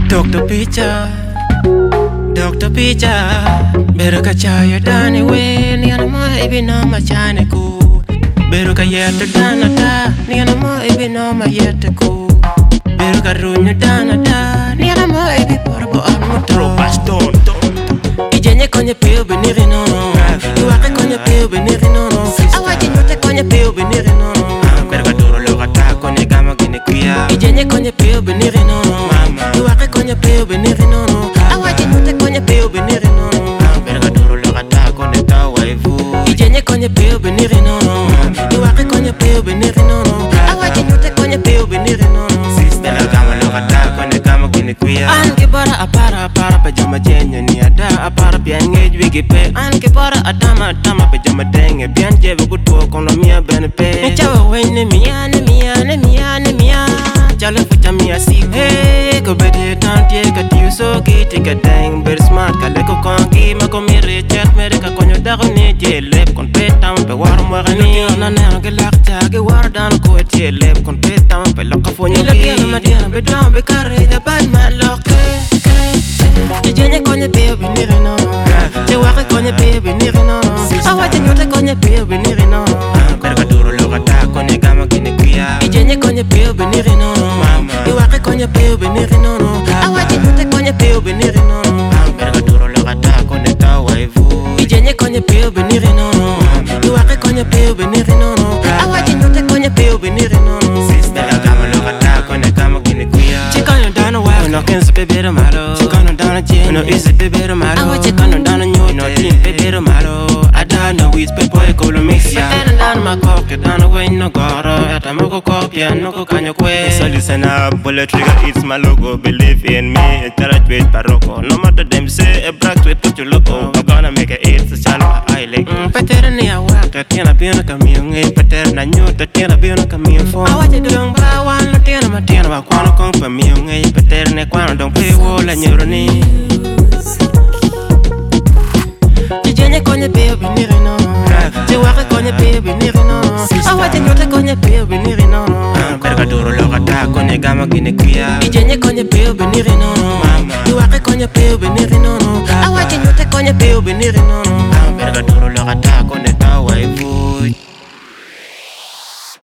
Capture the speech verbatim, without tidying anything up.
Doctor Picha, Doctor Picha, better kachaya dani we ni anama ibi no machane ku. Better kayeta dana da ni anama ibi no mayeta ku. Better karunya dana da ni anama ibi porbo anmutro baston. Ijenye konye pio beniri no no, iwake konye pio beniri no no. Awaji nyote konye pio beniri no no. Better kaduro loga ta konye gama gine kuya. Ijenye konye pio beniri no no. Iwake konye pio beniri no no. Awaji nyote konye pio beniri no no. Better kaduro loga ta konye ta waifu. Ijenye konye pio beniri no no. Iwake konye pio beniri no no. Awaji nyote konye pio beniri no no. Sister la gama loga ta konye gama gine kuya. Anke bara apara apara pajama jenye ni ada apara piangej wigi pe. Anke bara adama adama pajama denge bian jebe kutuo kono mia bene pe. Chawa wene mia ne mia ne mia ne mia. Jale fucha mia siku. Hey, ko bete tantie ka tiu so ki tika deng ber smart ka leko kongi mako mire chat mere ka konyo dago ne jele kon pe tam pe war mo gani na na ke lakta ke war dan ko jele kon pe tam pe lokka fonyo ki na madia be dam be kare da bad man lokke. Ijenye konye pe beniri no. Te wake konye pe beniri no. Awaje nyote konye pe beniri no. Berka duro loga ta konye gama gine kuya. Ijenye konye pe beniri no. Iwake konye pe beniri no no. Awaje nyote konye pe beniri no. Berka duro loga ta konye ta waifu. Ijenye konye pe beniri no no. Iwake konye pe beniri no no. Awaje nyote konye pe beniri no no. Sister la gama loga ta konye gama gine kuya. Chikano dana wa. No kensu pe bere malo. Chikano dana jen. No easy pe bere malo. Awaje chikano dana nyote. No team pe bere malo. Ada no wis pe boy kolo mix ya. Dana dana makok dana we no goro. Ata moko kopia no ko kanyo kwe. So listen up, bullet trigger, it's my logo. Believe in me, interact with Barocco. No matter them say a black with put your logo. I'm gonna make it, it's a shallow I like. Peter ni awaka tiana biona kamion e Peter na nyota tiana biona kamion fo. Awaje dong ba wan tiana matiana wa kwano kong kamion e Peter ne kwano dong pe wo la nyoro ni. Ijenye konye pe beniri no. Te wake konye pe beniri no. Awaje nyote konye pe beniri no. Berka duro loga ta konye gama gine kuya. Ijenye konye pe beniri no. Iwake konye pe beniri no. Awaje nyote konye pe beniri no. Berka duro loga ta konye